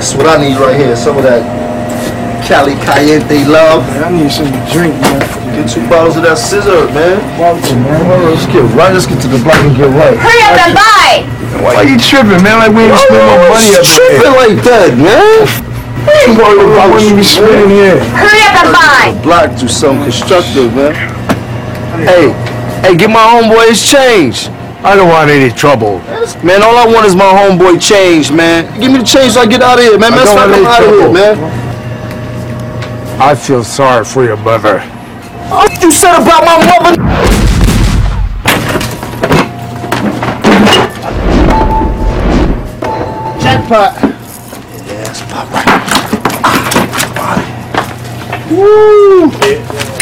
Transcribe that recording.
That's what I need right here. Some of that Cali Caliente love. Man, I need something to drink, man. Get 2 bottles of that scissor, man. Man. Let's get to the block and get right. Hurry up and buy! Why you tripping, man? Like we ain't spend no money up here. Tripping like that, man. You wouldn't even spend here. Hurry up and buy! Block do something constructive, man. Hey, get my homeboy his change. I don't want any trouble. Man, all I want is my homeboy change, man. Give me the change so I get out of here, man. I don't want any out of here, trouble. man. I feel sorry for your mother. Oh, you said about my mother. Jackpot. Yeah, that's about right. Woo!